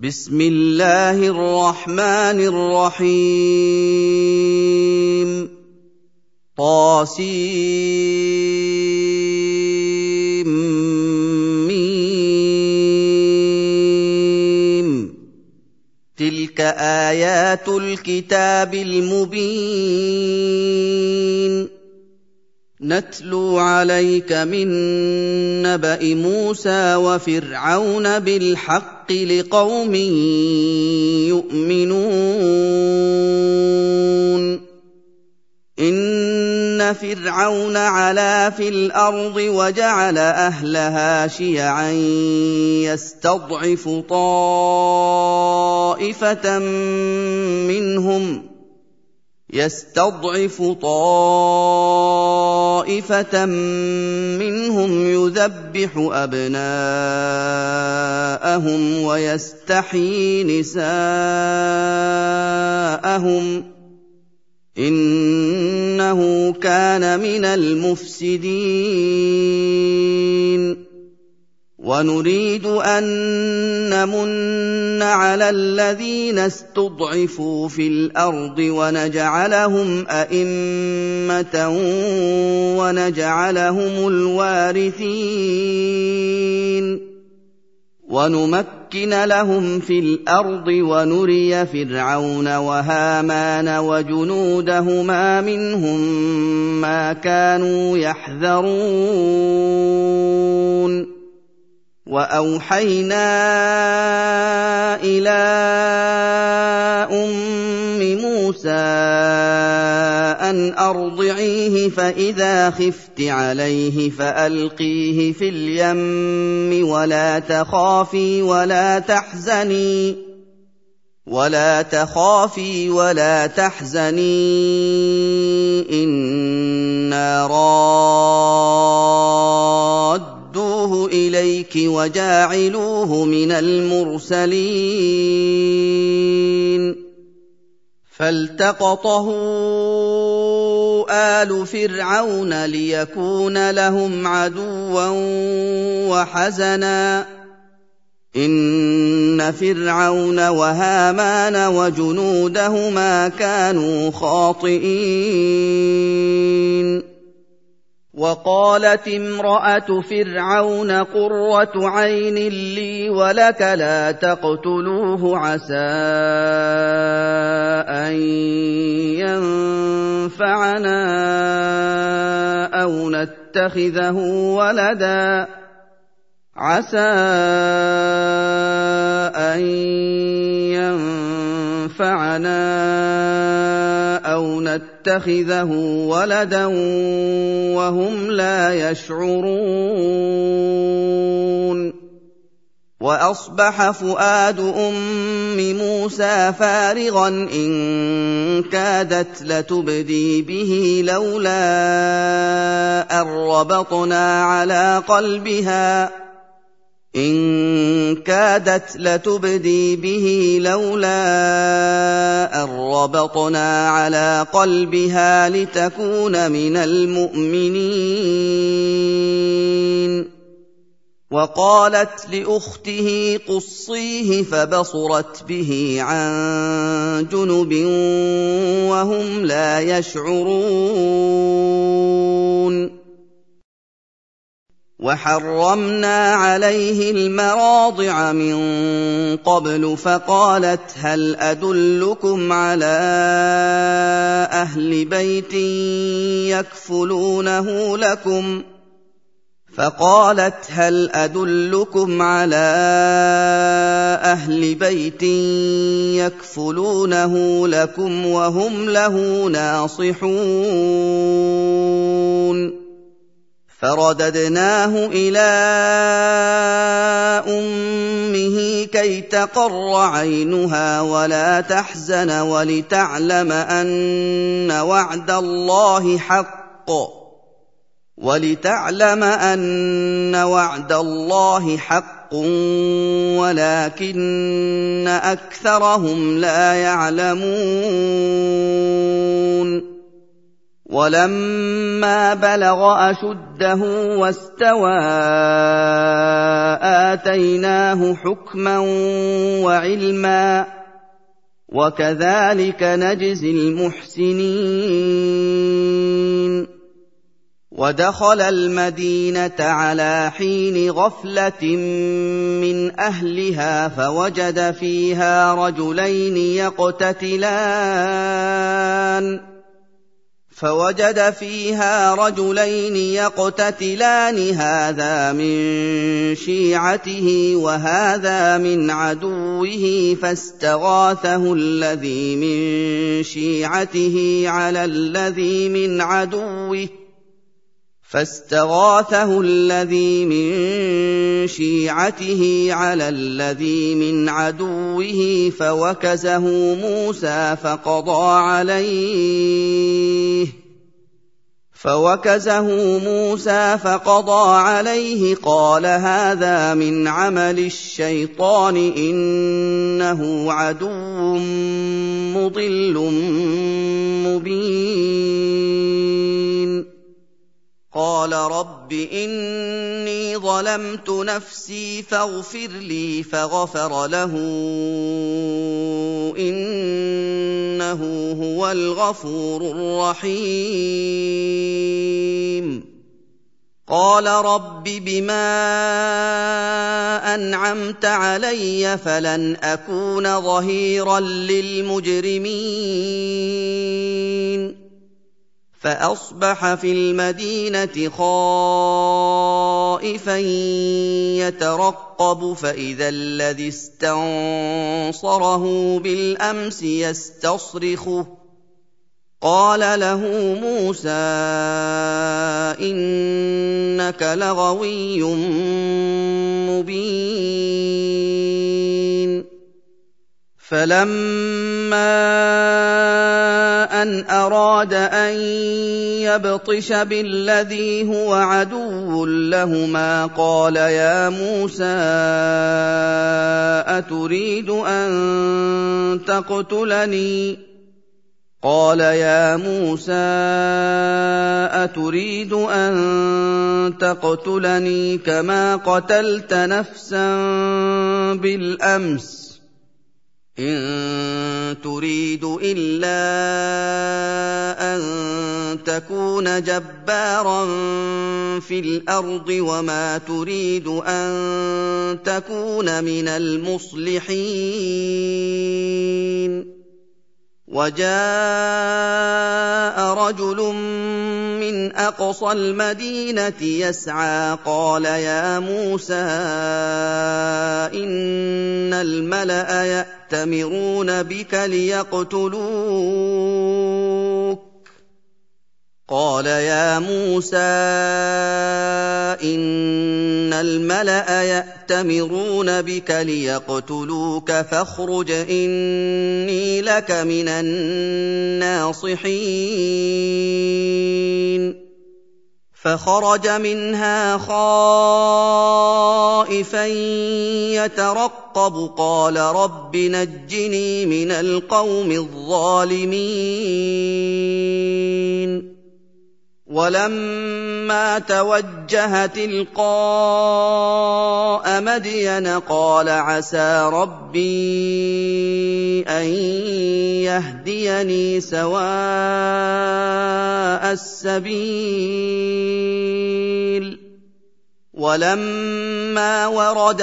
بسم الله الرحمن الرحيم طاسيم تلك آيات الكتاب المبين نتلو عليك من نبأ موسى وفرعون بالحق لقوم يؤمنون إن فرعون علا في الأرض وجعل أهلها شيعا يستضعف طائفة منهم يذبح أبناءهم ويستحيي نساءهم إنه كان من المفسدين ونريد أن نمن على الذين استضعفوا في الأرض ونجعلهم أئمة ونجعلهم الوارثين ونمكن لهم في الأرض ونري فرعون وهامان وجنودهما منهم ما كانوا يحذرون وأوحينا إلى أم موسى أن أرضعيه فإذا خفت عليه فألقيه في اليم ولا تخافي ولا تحزني إنا رادوه إليك وجاعلوه من المرسلين فالتقطه آل فرعون ليكون لهم عدوا وحزنا إن فرعون وهامان وجنودهما كانوا خاطئين وقالت امرأة فرعون قرة عين لي ولك لا تقتلوه عسى أن ينفعنا أو نتخذه ولدا وهم لا يشعرون وأصبح فؤاد أم موسى فارغا إن كادت لتبدي به لولا أن ربطنا على قلبها لتكون من المؤمنين وقالت لأخته قصيه فبصرت به عن جنب وهم لا يشعرون وحرمنا عليه المراضع من قبل فقالت هل أدلكم على أهل بيت يكفلونه لكم وهم له ناصحون فرددناه إلى أمه كي تقر عينها ولا تحزن ولتعلم أن وعد الله حق ولكن أكثرهم لا يعلمون وَلَمَّا بَلَغَ أَشُدَّهُ وَاسْتَوَىٰ آتَيْنَاهُ حُكْمًا وَعِلْمًا ۚ وَكَذَٰلِكَ نَجْزِي الْمُحْسِنِينَ. وَدَخَلَ الْمَدِينَةَ عَلَىٰ حِينِ غَفْلَةٍ مِّنْ أَهْلِهَا فَوَجَدَ فيها رجلين يقتتلان هذا من شيعته وهذا من عدوه فاستغاثه الذي من شيعته على الذي من عدوه فوكزه موسى فقضى عليه قال هذا من عمل الشيطان إنه عدو مضل مبين. قال رب إني ظلمت نفسي فاغفر لي فغفر له إنه هو الغفور الرحيم. قال رب بما أنعمت علي فلن أكون ظهيرا للمجرمين. فأصبح في المدينة خائفا يترقب فإذا الذي استنصره بالأمس يستصرخه قال له موسى إنك لغوي مبين. فلما أن أراد أن يبطش بالذي هو عدو لهما قال يا موسى أتريد أن تقتلني كما قتلت نفسا بالأمس إن تريد إلا أن تكون جبارا في الأرض وما تريد أن تكون من المصلحين. وجاء رجل من أقصى المدينة يسعى قال يا موسى إن الملأ يأتمرون بك ليقتلوك فاخرج إني لك من الناصحين. فخرج منها خائفا يترقب قال رب نجني من القوم الظالمين. ولما توجه تلقاء مدين قال عسى ربي أن يهديني سواء السبيل. ولما ورد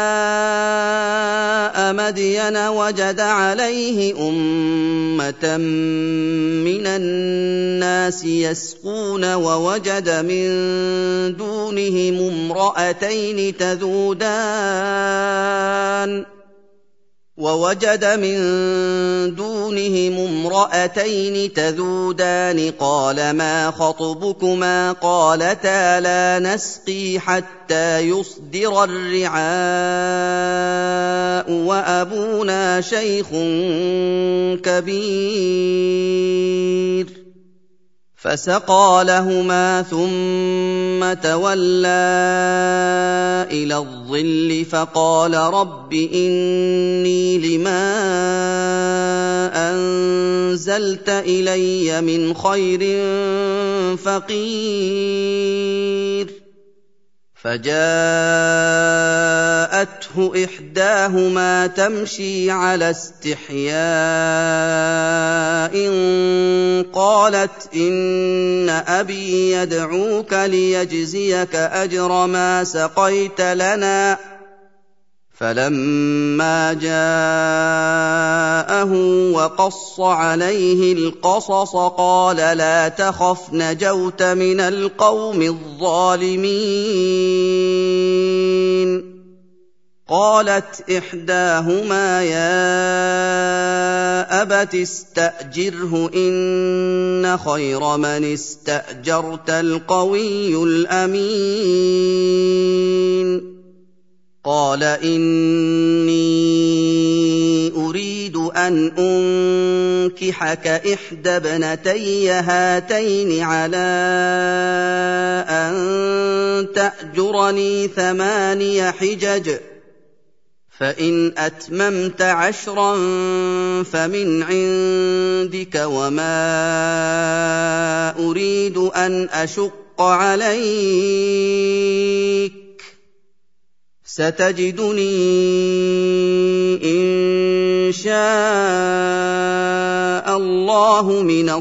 ماء مدين وجد عليه أمة من الناس يسقون ووجد من دونهم امرأتين تذودان قال ما خطبكما قالتا لا نسقي حتى يصدر الرعاء وأبونا شيخ كبير. فسقى لهما ثم تولى إلى الظل فقال رب إني لما أنزلت أَنزَلْتَ إِلَيَّ مِنْ خَيْرٍ فَقِيرٌ فَجَاءَتْهُ إِحْدَاهُمَا تَمْشِي عَلَى اسْتِحْيَاءٍ قَالَتْ إِنَّ أَبِي يَدْعُوكَ لِيَجْزِيَكَ أَجْرَ مَا سَقَيْتَ لَنَا فَلَمَّا جَاءَهُ وَقَصَّ عَلَيْهِ الْقَصَصَ قَالَ لَا تَخَفْ نَجَوْتَ مِنَ الْقَوْمِ الظَّالِمِينَ قَالَتْ إِحْدَاهُمَا يَا أَبَتِ اسْتَأْجِرْهُ إِنَّ خَيْرَ مَنِ اسْتَأْجَرْتَ الْقَوِيُّ الْأَمِينُ قَالَ إِنِّي أُرِيدُ أَنْ أُنكِحَكَ إِحْدَى ابْنَتَيَّ هَاتَيْنِ عَلَىٰ أَن تَأْجُرَنِي 8 حِجَجٍ فَإِنْ أَتْمَمْتَ 10 فَمِنْ عِندِكَ وَمَا أُرِيدُ أَنْ أَشُقَّ عَلَيْكَ سَتَجِدُنِي إِن شَاءَ اللَّهُ مِنَ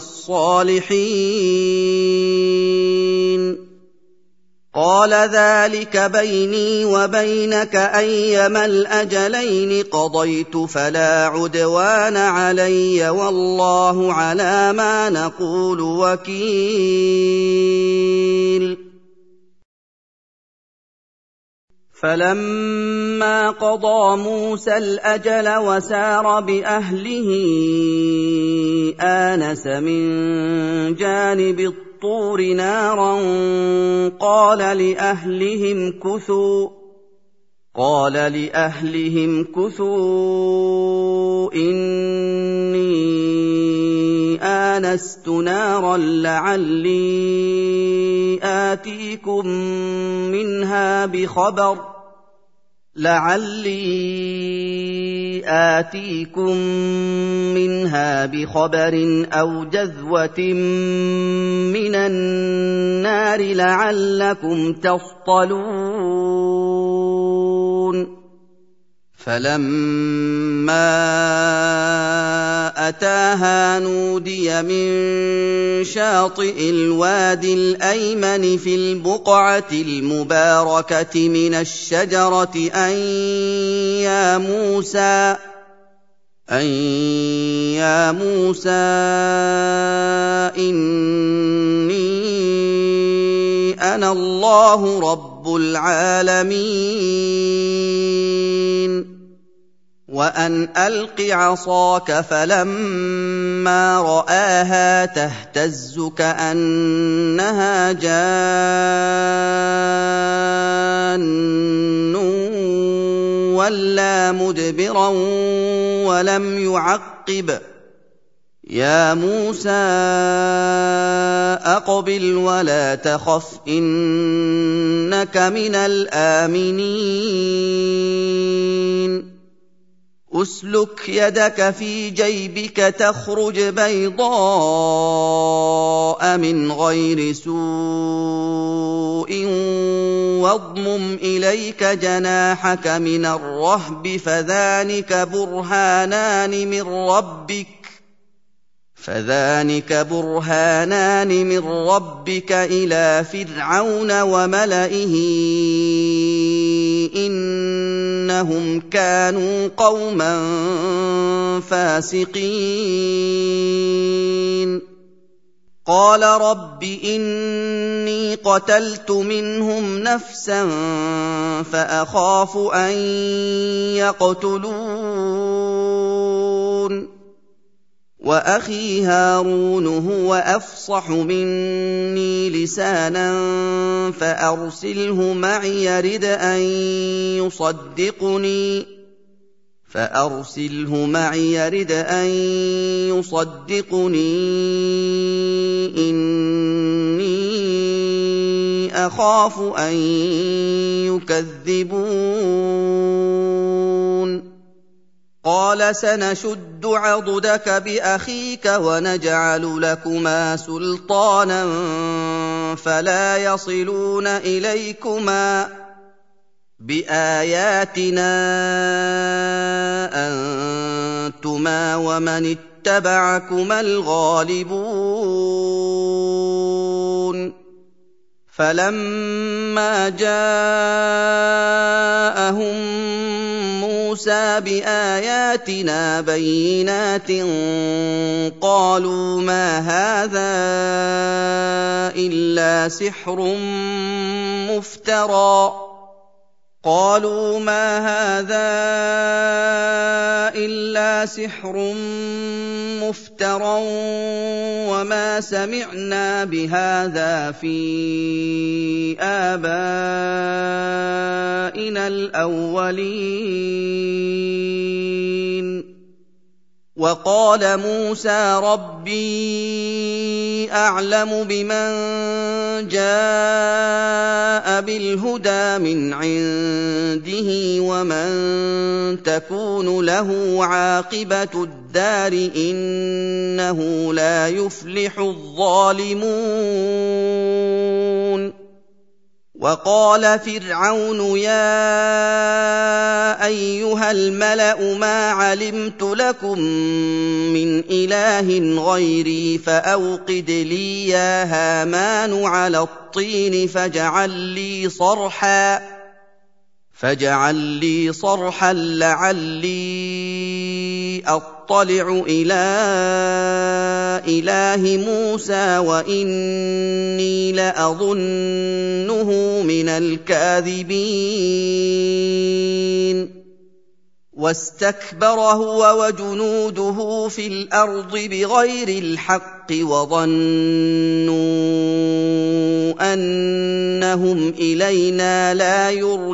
الصَّالِحِينَ قَالَ ذَٰلِكَ بَيْنِي وَبَيْنَكَ أَيَّمَا الْأَجَلَيْنِ قَضَيْتُ فَلَا عُدْوَانَ عَلَيَّ وَاللَّهُ عَلَىٰ مَا نَقُولُ وَكِيلٌ فَلَمَّا قَضَىٰ مُوسَى الْأَجَلَ وَسَارَ بِأَهْلِهِ آنَسَ مِن جَانِبِ الطُّورِ نَارًا قَالَ لِأَهْلِهِ امْكُثُوا إِنِّي آنَسْتُ نَارًا لَّعَلِّي آتِيكُم مِّنْهَا بِخَبَرٍ أَوْ جَذْوَةٍ مِّنَ النَّارِ لَعَلَّكُمْ تَصْطَلُونَ فَلَمَّا أَتَاهَا نُودِيَ مِن شَاطِئِ الْوَادِ الْأَيْمَنِ فِي الْبُقْعَةِ الْمُبَارَكَةِ مِنَ الشَّجَرَةِ أَن يَا مُوسَىٰ إِنِّي أَنَا اللَّهُ رَبُّ الْعَالَمِينَ وَأَنْ أَلْقِ عَصَاكَ فَلَمَّا رَآهَا تَهْتَزُّ كَأَنَّهَا جَانٌّ وَلَّىٰ مُدْبِرًا وَلَمْ يُعَقِّبْ يَا مُوسَىٰ أَقْبِلْ وَلَا تَخَفْ إِنَّكَ مِنَ الْآمِنِينَ أُسْلُكْ يَدَكَ فِي جَيْبِكَ تَخْرُجْ بَيْضَاءَ مِنْ غَيْرِ سُوءٍ وَاضْمُمْ إِلَيْكَ جَنَاحَكَ مِنَ الرَّهْبِ فَذَانِكَ بُرْهَانَانِ مِن رَّبِّكَ إِلَىٰ فِرْعَوْنَ وَمَلَئِهِ إِنَّهُمْ كَانُوا قَوْمًا فَاسِقِينَ قَالَ رَبِّ إِنِّي قَتَلْتُ مِنْهُمْ نَفْسًا فَأَخَافُ أَن يَقْتُلُونِ وَأَخِي هَارُونُ هُوَ أَفْصَحُ مِنِّي لِسَانًا فَأَرْسِلْهُ مَعِيَ رِدْ أَن يُصَدِّقُنِي إِنِّي أَخَافُ أَن يُكَذِّبُونِ قَالَ سَنَشُدُّ عَضُدَكَ بِأَخِيكَ وَنَجْعَلُ لَكُمَا سُلْطَانًا فَلَا يَصِلُونَ إِلَيْكُمَا بِآيَاتِنَا أَنتُمَا وَمَنِ اتَّبَعَكُمَا الْغَالِبُونَ فَلَمَّا جَاءَهُم مُوسَىٰ بِآيَاتِنَا بَيِّنَاتٍ قَالُوا مَا هَٰذَا إِلَّا سِحْرٌ مُّفْتَرًى وَمَا سَمِعْنَا بِهَٰذَا فِي آبَائِنَا الْأَوَّلِينَ وَقَالَ مُوسَىٰ رَبِّي أَعْلَمُ بِمَن جَاءَ بِالْهُدَىٰ مِنْ عِندِهِ وَمَن تَكُونُ لَهُ عَاقِبَةُ الدَّارِ ۖ إِنَّهُ لَا يُفْلِحُ الظَّالِمُونَ وَقَالَ فِرْعَوْنُ يَا أَيُّهَا الْمَلَأُ مَا عَلِمْتُ لَكُم مِّنْ إِلَٰهٍ غَيْرِي فَأَوْقِدْ لِي يَا هَامَانُ عَلَى الطِّينِ فَاجْعَل لِّي صَرْحًا لَّعَلِّي أَطَّلِعُ إِلَىٰ إِلَٰهِ مُوسَىٰ وَإِنِّي لَأَظُنُّهُ مِنَ الْكَاذِبِينَ وَاسْتَكْبَرَ هُوَ وَجُنُودُهُ فِي الْأَرْضِ بِغَيْرِ الْحَقِّ وَظَنُّوا أَنَّهُمْ إِلَيْنَا لَا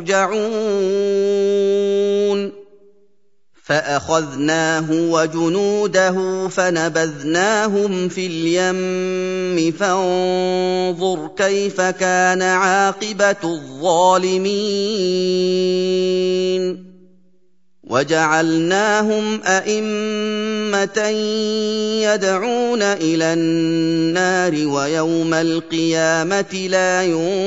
يُرْجَعُونَ فَأَخَذْنَاهُ وَجُنُودَهُ فَنَبَذْنَاهُمْ فِي الْيَمِّ فَانظُرْ كَيْفَ كَانَ عَاقِبَةُ الظَّالِمِينَ وَجَعَلْنَاهُمْ أَئِمَّةً يَدْعُونَ إِلَى النَّارِ وَيَوْمَ الْقِيَامَةِ لَا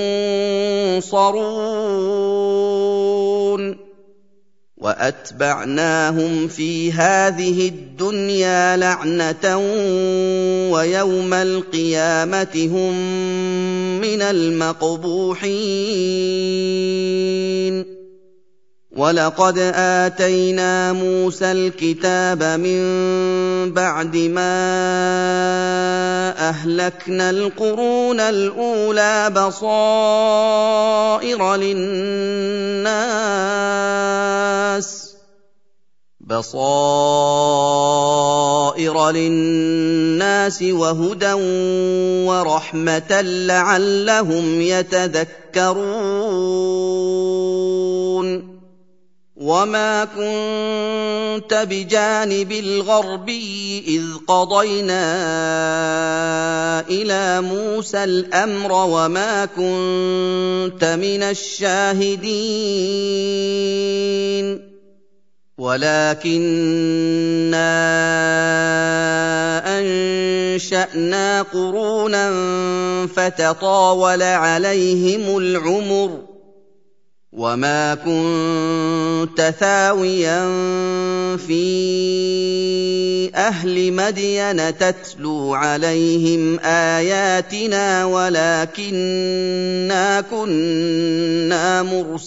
يُنصَرُونَ وَأَتْبَعْنَاهُمْ فِي هَٰذِهِ الدُّنْيَا لَعْنَةً وَيَوْمَ الْقِيَامَةِ هُم مِّنَ الْمَقْبُوحِينَ وَلَقَدْ آتَيْنَا مُوسَى الْكِتَابَ مِن بَعْدِ مَا أَهْلَكْنَا الْقُرُونَ الْأُولَىٰ بَصَائِرَ لِلنَّاسِ وَهُدًى وَرَحْمَةً لَّعَلَّهُمْ يَتَذَكَّرُونَ وَمَا كُنتَ بِجَانِبِ الْغَرْبِيِّ إِذْ قَضَيْنَا إِلَىٰ مُوسَى الْأَمْرَ وَمَا كُنتَ مِنَ الشَّاهِدِينَ وَلَٰكِنَّا أَنشَأْنَا قُرُونًا فَتَطَاوَلَ عَلَيْهِمُ الْعُمُرُ وَمَا كُنتَ ثَاوِيًا فِي أَهْلِ مَدْيَنَ تَتْلُو عَلَيْهِمْ آيَاتِنَا وَلَٰكِنَّا كُنَّا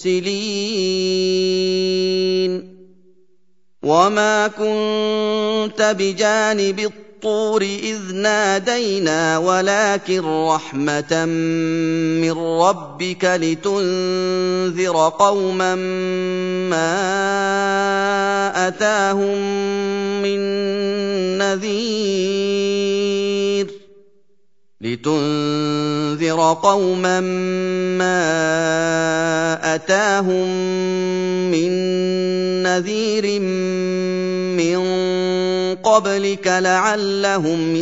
مُرْسِلِينَ وَمَا كُنتَ بِجَانِبِ الطُّورِ إِذْ نَادَيْنَا وَلَٰكِن رَّحْمَةً مِّن رَّبِّكَ لِتُنذِرَ قَوْمًا مَّا أَتَاهُم مِّن نَّذِيرٍ مِّن قَبْلِكَ لَعَلَّهُمْ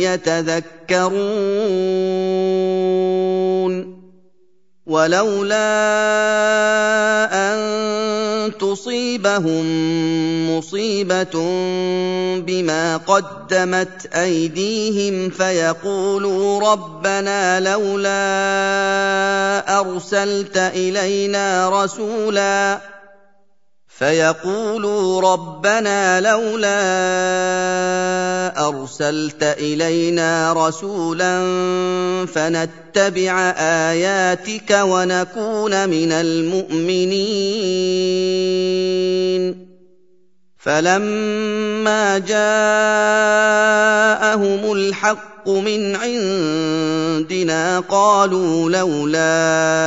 يَتَذَكَّرُونَ وَلَوْلَا أَن تصيبهم مصيبة بما قدمت أيديهم فيقولوا ربنا لولا أرسلت إلينا رسولا فنتبع آياتك ونكون من المؤمنين فلما جاءهم الحق من عندنا قالوا لولا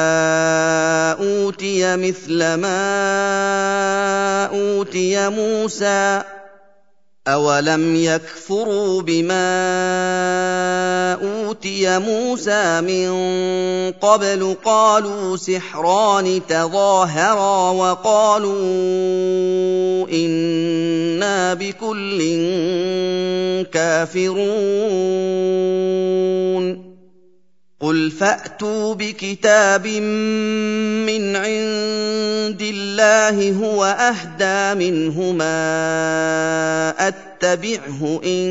أوتي مثل ما أوتي موسى أولم يكفروا بما أوتي موسى من قبل قالوا سحران تظاهرا وقالوا إنا بكل كافرون قل فأتوا بكتاب من عند الله هو أهدى منهما أتبعه إن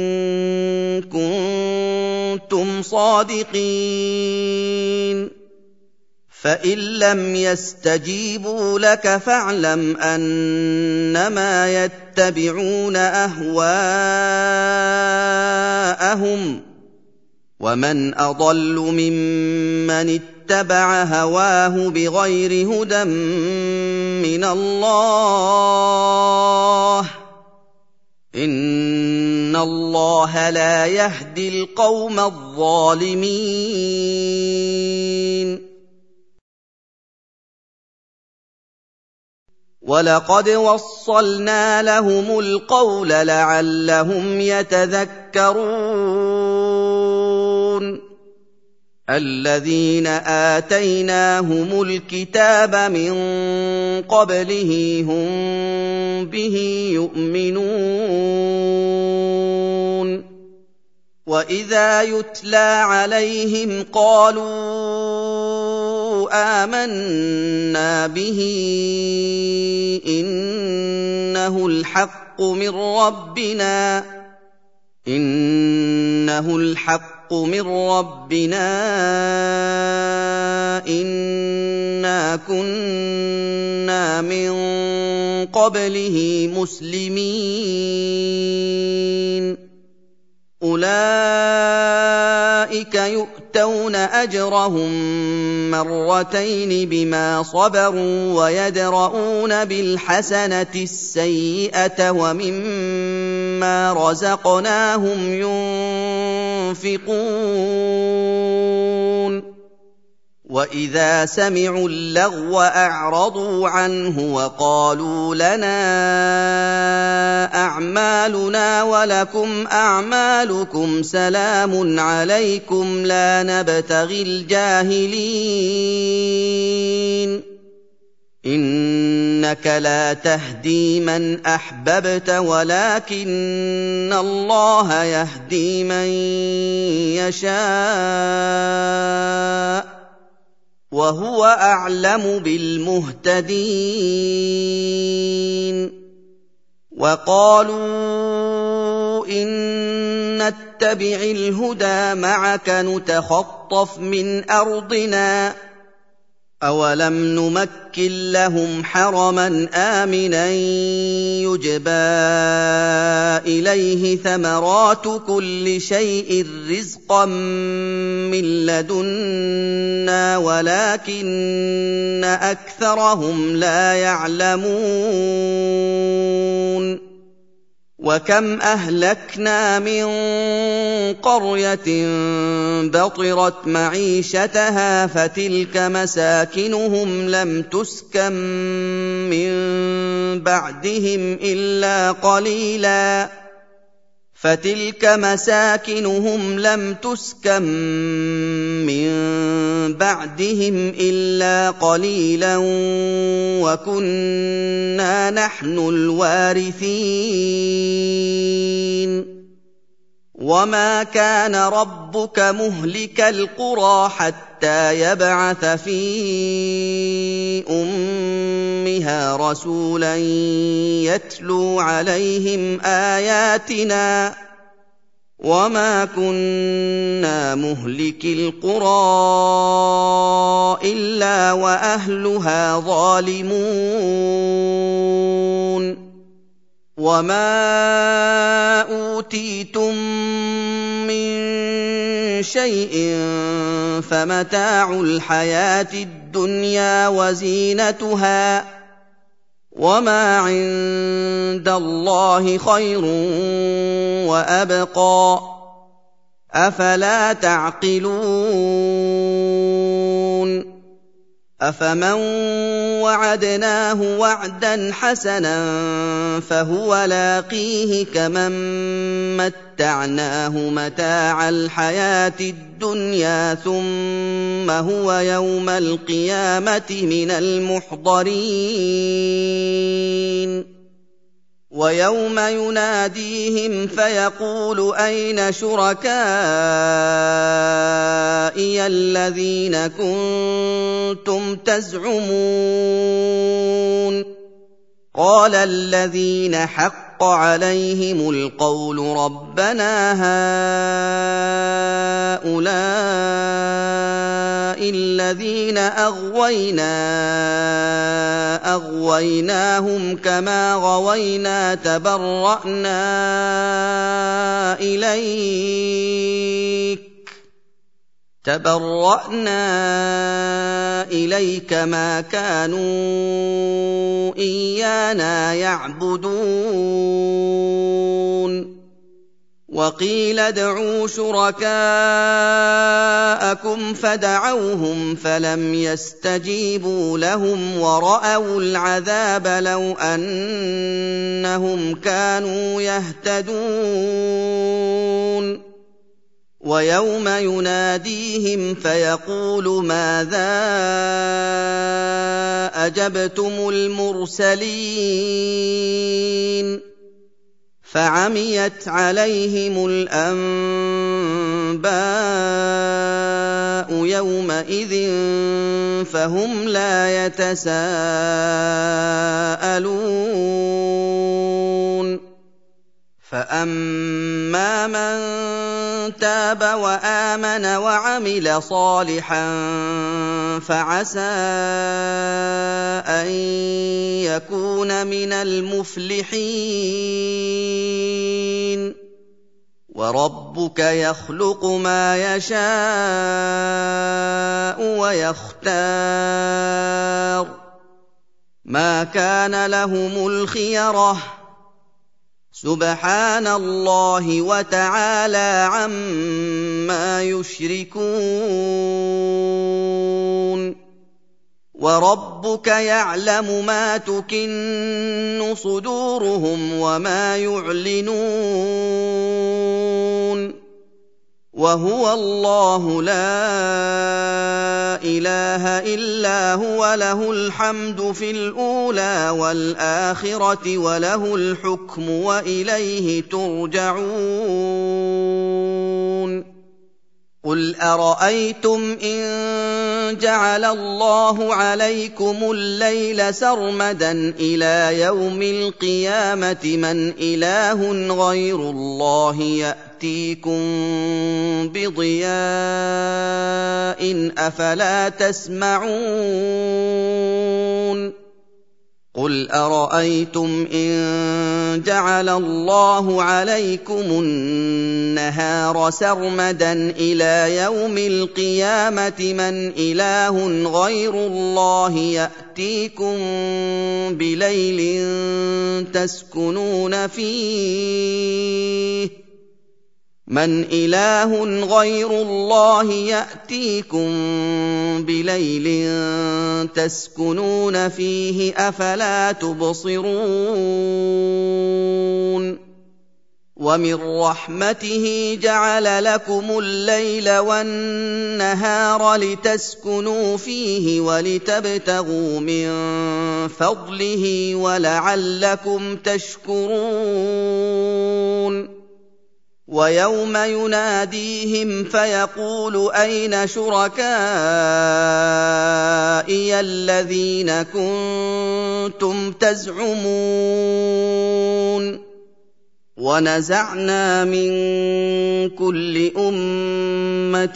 كنتم صادقين فإن لم يستجيبوا لك فاعلم أنما يتبعون أهواءهم ومن أضل ممن اتبع هواه بغير هدى من الله إن الله لا يهدي القوم الظالمين وَلَقَدْ وَصَّلْنَا لَهُمُ الْقَوْلَ لَعَلَّهُمْ يَتَذَكَّرُونَ الَّذِينَ آتَيْنَاهُمُ الْكِتَابَ مِن قَبْلِهِ هُم بِهِ يُؤْمِنُونَ وَإِذَا يُتْلَىٰ عَلَيْهِمْ قَالُوا آمَنَّا بِهِ إِنَّهُ الْحَقُّ مِن رَّبِّنَا إِنَّا كُنَّا مِن قَبْلِهِ مُسْلِمِينَ أُولَٰئِكَ يُؤْتَوْنَ أَجْرَهُم مَّرَّتَيْنِ بِمَا صَبَرُوا وَيَدْرَءُونَ بِالْحَسَنَةِ السَّيِّئَةَ وَمِمَّا رَزَقْنَاهُمْ يُنفِقُونَ وَإِذَا سَمِعُوا اللَّغْوَ أَعْرَضُوا عَنْهُ وَقَالُوا لَنَا أَعْمَالُنَا وَلَكُمْ أَعْمَالُكُمْ سَلَامٌ عَلَيْكُمْ لَا نَبْتَغِي الْجَاهِلِينَ إِنَّكَ لَا تَهْدِي مَنْ أَحْبَبْتَ وَلَكِنَّ اللَّهَ يَهْدِي مَن يَشَاءُ وَهُوَ أَعْلَمُ بِالْمُهْتَدِينَ وَقَالُوا إِن نَّتَّبِعِ الْهُدَىٰ مَعَكَ نُتَخَطَّفْ مِنْ أَرْضِنَا أَوَلَمْ نُمَكِّن لَّهُمْ حَرَمًا آمِنًا يُجْبَىٰ إِلَيْهِ ثَمَرَاتُ كُلِّ شَيْءٍ رِّزْقًا مِّن لَّدُنَّا وَلَٰكِنَّ أَكْثَرَهُمْ لَا يَعْلَمُونَ وَكَمْ أَهْلَكْنَا مِن قَرْيَةٍ بَطِرَتْ مَعِيشَتَهَا فَتِلْكَ مَسَاكِنُهُمْ لَمْ تُسْكَن مِّن بَعْدِهِمْ إِلَّا قَلِيلًا وَكُنَّا نَحْنُ الْوَارِثِينَ وَمَا كَانَ رَبُّكَ مُهْلِكَ الْقُرَىٰ حَتَّىٰ حَتَّىٰ يَبْعَثَ فِي أُمِّهَا رَسُولًا يَتْلُو عَلَيْهِمْ آيَاتِنَا ۚ وَمَا كُنَّا مُهْلِكِي الْقُرَىٰ إِلَّا وَأَهْلُهَا ظَالِمُونَ وَمَا أُوتِيتُم مِّن شَيْءٍ فَمَتَاعُ الْحَيَاةِ الدُّنْيَا وَزِينَتُهَا ۚ وَمَا عِندَ اللَّهِ خَيْرٌ وَأَبْقَىٰ ۚ أَفَلَا تَعْقِلُونَ أَفَمَن وَعَدْنَاهُ وَعْدًا حَسَنًا فَهُوَ لَاقِيهِ كَمَن مَّتَّعْنَاهُ مَتَاعَ الْحَيَاةِ الدُّنْيَا ثُمَّ هُوَ يَوْمَ الْقِيَامَةِ مِنَ الْمُحْضَرِينَ وَيَوْمَ يُنَادِيهِمْ فَيَقُولُ أَيْنَ شُرَكَائِيَ الَّذِينَ كُنتُمْ تَزْعُمُونَ قَالَ الَّذِينَ حَقَّ عَلَيْهِمُ الْقَوْلُ رَبَّنَا هَٰؤُلَاءِ الَّذِينَ أَغْوَيْنَاهُمْ كَمَا غَوَيْنَا تَبَرَّأْنَا إِلَيْكَ مَا كَانُوا إِيَّانَا يَعْبُدُونَ وَقِيلَ ادْعُوا شُرَكَاءَكُمْ فَدَعَوْهُمْ فَلَمْ يَسْتَجِيبُوا لَهُمْ وَرَأَوُا الْعَذَابَ لَوْ أَنَّهُمْ كَانُوا يَهْتَدُونَ وَيَوْمَ يُنَادِيهِمْ فَيَقُولُ مَاذَا أَجَبْتُمُ الْمُرْسَلِينَ فَعَمِيَتْ عَلَيْهِمُ الْأَنبَاءُ يَوْمَئِذٍ فَهُمْ لَا يَتَسَاءَلُونَ فَأَمَّا مَن تَابَ وَآمَنَ وَعَمِلَ صَالِحًا فَعَسَىٰ أَن يَكُونَ مِنَ الْمُفْلِحِينَ وَرَبُّكَ يَخْلُقُ مَا يَشَاءُ وَيَخْتَارُ ۗ مَا كَانَ لَهُمُ الْخِيَرَةُ ۚ سُبْحَانَ اللَّهِ وَتَعَالَىٰ عَمَّا يُشْرِكُونَ وَرَبُّكَ يَعْلَمُ مَا تُكِنُّ صُدُورُهُمْ وَمَا يُعْلِنُونَ وَهُوَ اللَّهُ لَا إِلَٰهَ إِلَّا هُوَ لَهُ الْحَمْدُ فِي الْأُولَىٰ وَالْآخِرَةِ وَلَهُ الْحُكْمُ وَإِلَيْهِ تُرْجَعُونَ قُلْ أَرَأَيْتُمْ إِن جَعَلَ اللَّهُ عَلَيْكُمُ اللَّيْلَ سَرْمَدًا إِلَىٰ يَوْمِ الْقِيَامَةِ مَنْ إِلَٰهٌ غَيْرُ اللَّهِ يَأْتِيكُم بِضِيَاءٍ أَفَلَا تَسْمَعُونَ قُلْ أَرَأَيْتُمْ إِن جَعَلَ اللَّهُ عَلَيْكُمُ النَّهَارَ سَرْمَدًا إِلَىٰ يَوْمِ الْقِيَامَةِ مَنْ إِلَٰهٌ غَيْرُ اللَّهِ يَأْتِيكُم بِلَيْلٍ تَسْكُنُونَ فِيهِ مَنْ إِلَٰهٌ غَيْرُ اللَّهِ يَأْتِيكُم بِلَيْلٍ تَسْكُنُونَ فِيهِ أَفَلَا تُبْصِرُونَ وَمِن رَّحْمَتِهِ جَعَلَ لَكُمُ اللَّيْلَ وَالنَّهَارَ لِتَسْكُنُوا فِيهِ وَلِتَبْتَغُوا مِن فَضْلِهِ وَلَعَلَّكُمْ تَشْكُرُونَ ويوم يناديهم فيقول أين شركائي الذين كنتم تزعمون ونزعنا من كل أمة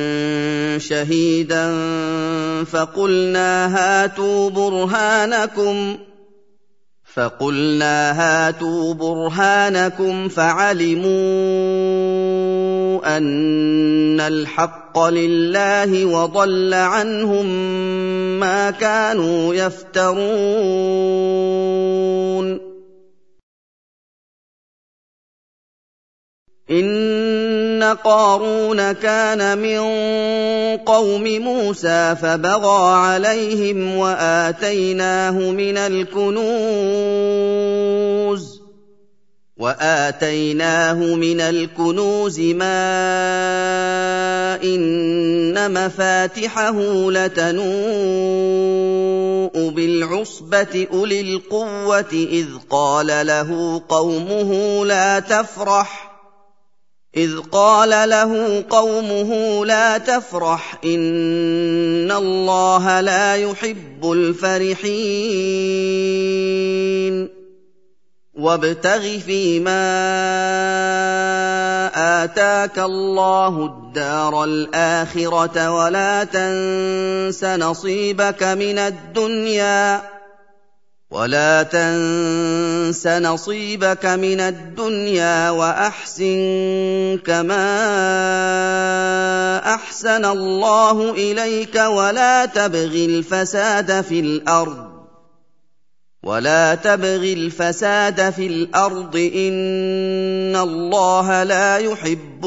شهيدا فقلنا هاتوا برهانكم فعلموا أن الحق لله وضل عنهم ما كانوا يفترون إن قارون كان من قوم موسى فبغى عليهم وآتيناه من الكنوز ما إن مفاتحه لتنوء بالعصبة أولي القوة إذ قال له قومه لا تفرح إن الله لا يحب الفرحين وابتغ فيما آتاك الله الدار الآخرة ولا تنس نصيبك من الدنيا وأحسن كما أحسن الله إليك ولا تبغ الفساد في الأرض إن الله لا يحب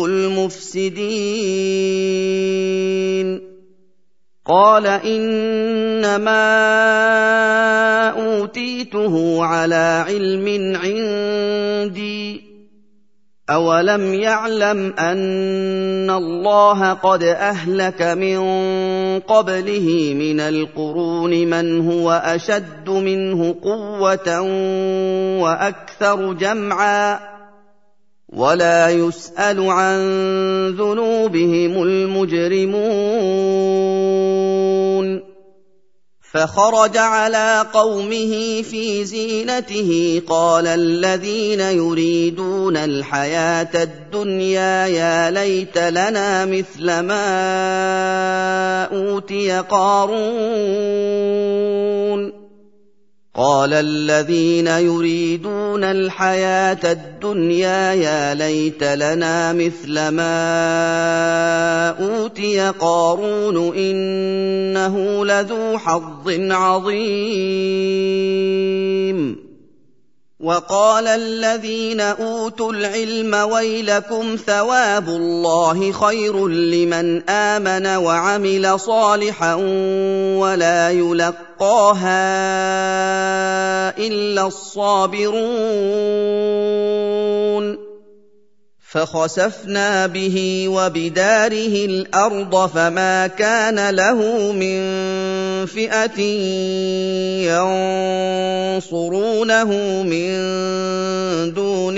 المفسدين قال إنما أوتيته على علم عندي أولم يعلم أن الله قد أهلك من قبله من القرون من هو أشد منه قوة وأكثر جمعا ولا يسأل عن ذنوبهم المجرمون فخرج على قومه في زينته قال الذين يريدون الحياة الدنيا يا ليت لنا مثل ما أوتي قارون قال الذين يريدون الحياة الدنيا يا ليت لنا مثل ما أوتي قارون إنه لذو حظ عظيم وقال الذين أوتوا العلم ويلكم ثواب الله خير لمن آمن وعمل صالحا ولا يلقاها إلا الصابرون فخسفنا به وبداره الأرض فما كان له من فئة ينصرونه من دون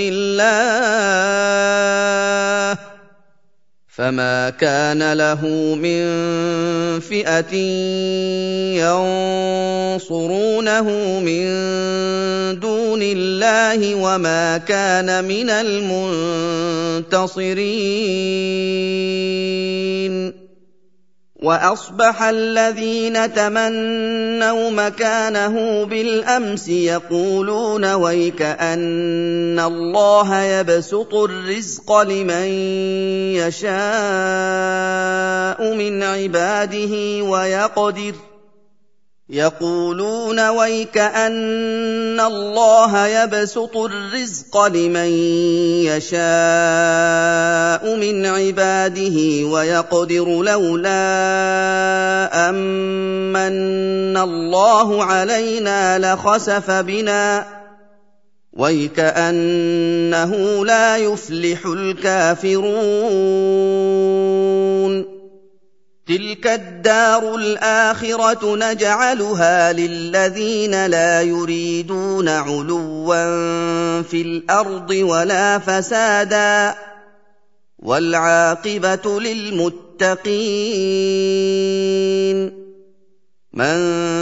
الله وما كان من المنتصرين وأصبح الذين تمنوا مكانه بالأمس يقولون ويكأن الله يبسط الرزق لمن يشاء من عباده ويقدر لولا أمن الله علينا لخسف بنا ويكأنه لا يفلح الكافرون تلك الدار الآخرة نجعلها للذين لا يريدون علوا في الأرض ولا فسادا وَالْعَاقِبَةُ لِلْمُتَّقِينَ مَن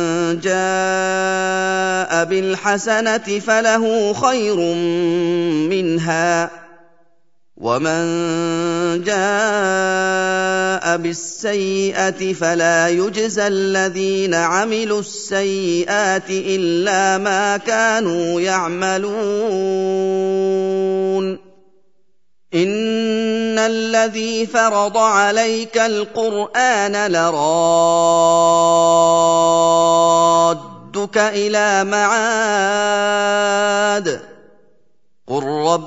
جَاءَ بِالْحَسَنَةِ فَلَهُ خَيْرٌ مِّنْهَا وَمَن جَاءَ بِالسَّيِّئَةِ فَلَا يُجْزَى الَّذِينَ عَمِلُوا السَّيِّئَاتِ إِلَّا مَا كَانُوا يَعْمَلُونَ إِنَّ الَّذِي فَرَضَ عَلَيْكَ الْقُرْآنَ لَرَادُّكَ إِلَىٰ مَعَادٍ قُل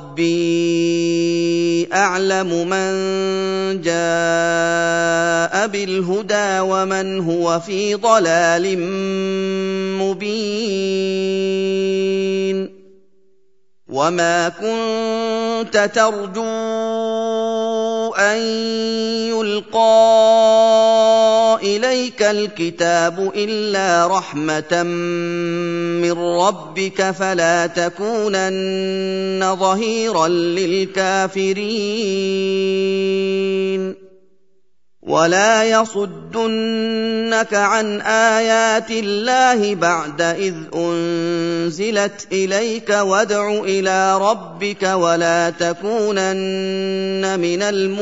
رَّبِّي أَعْلَمُ مَن جَاءَ بِالْهُدَىٰ وَمَنْ هُوَ فِي ضَلَالٍ مُّبِينٍ وَمَا كُنتَ تَرْجُو أَن يُلْقَىٰ إِلَيْكَ الْكِتَابُ إِلَّا رَحْمَةً مِّن رَّبِّكَ فَلَا تَكُونَنَّ ظَهِيرًا لِّلْكَافِرِينَ وَلَا يَصُدُّنَّكَ عَنْ آيَاتِ اللَّهِ بَعْدَ إِذْ أُنزِلَتْ إِلَيْكَ وَادْعُ إِلَىٰ رَبِّكَ وَلَا تَكُونَنَّ مِنَ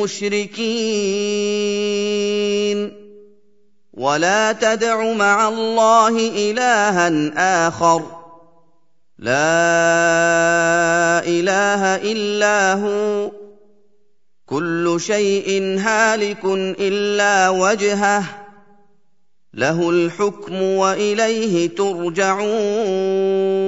الْمُشْرِكِينَ وَلَا تَدْعُ مَعَ اللَّهِ إِلَٰهًا آخَرَ لَا إِلَٰهَ إِلَّا هُوَ كُلُّ شَيْءٍ هَالِكٌ إِلَّا وَجْهَهُ لَهُ الْحُكْمُ وَإِلَيْهِ تُرْجَعُونَ